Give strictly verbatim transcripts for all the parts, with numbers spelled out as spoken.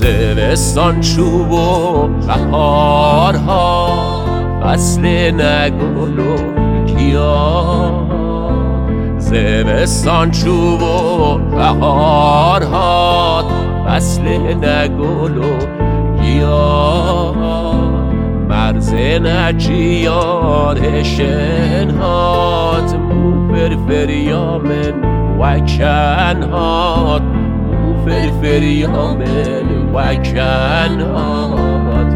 زمستان چوب و بهارها، فصل نگل و گیاه. زمستان چوب و بهارها، فصل نگل و گیاه. مرز نجیان شنهات، مو فرفریامن و کنهات، مو فرفریامن و کنهات.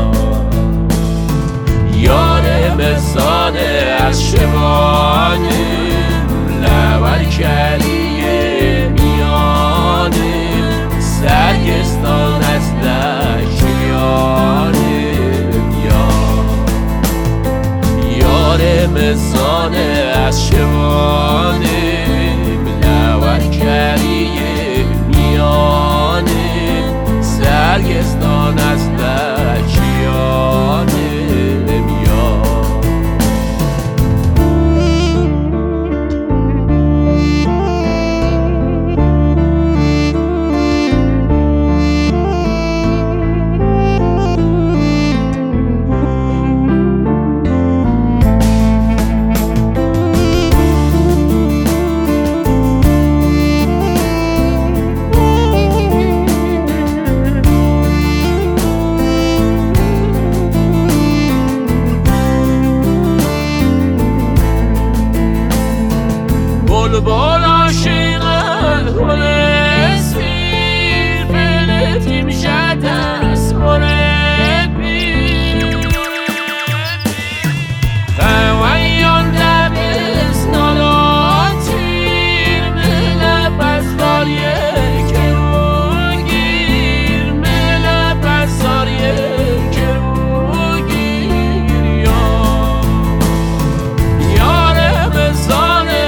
یار مزانه از شبانه، لور کلیه میانه، سرگستان از لشیانه. یار مزانه از شبانه، لور کلیه میانه، سرگستان از لشیانه. بلبل عاشقان گل اسیر، فلتیم شد از مربی. خویان دبستان و تیر، ملپ از داریه کروگیر، ملپ از داریه کروگیر. یار مزانه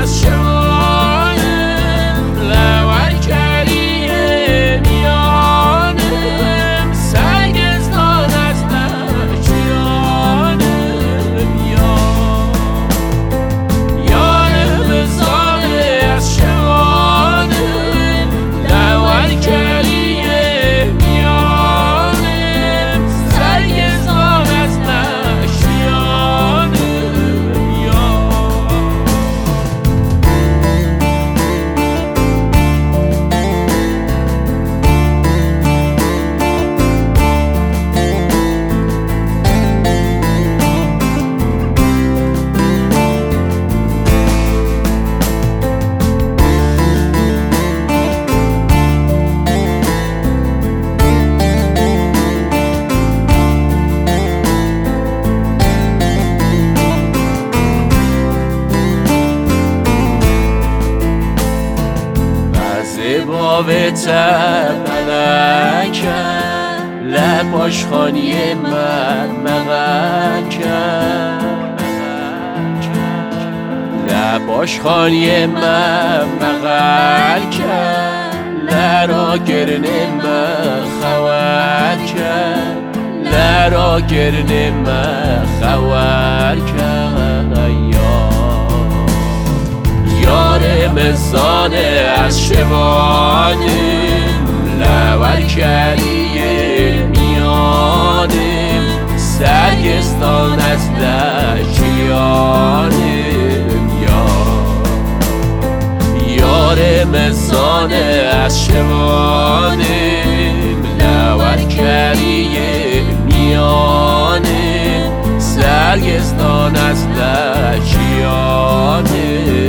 به تبلکن، لباش خانی مرمغن کن، لباش خانی مرمغن کن، لرا گرنه مخور کن، لرا گرنه مخور کن. یار مزانه از شبانه، لور کلیه میانه، سرگستان از لشیانه. یار مزانه از شبانه، لور کلیه میانه، سرگستان از لشیانه.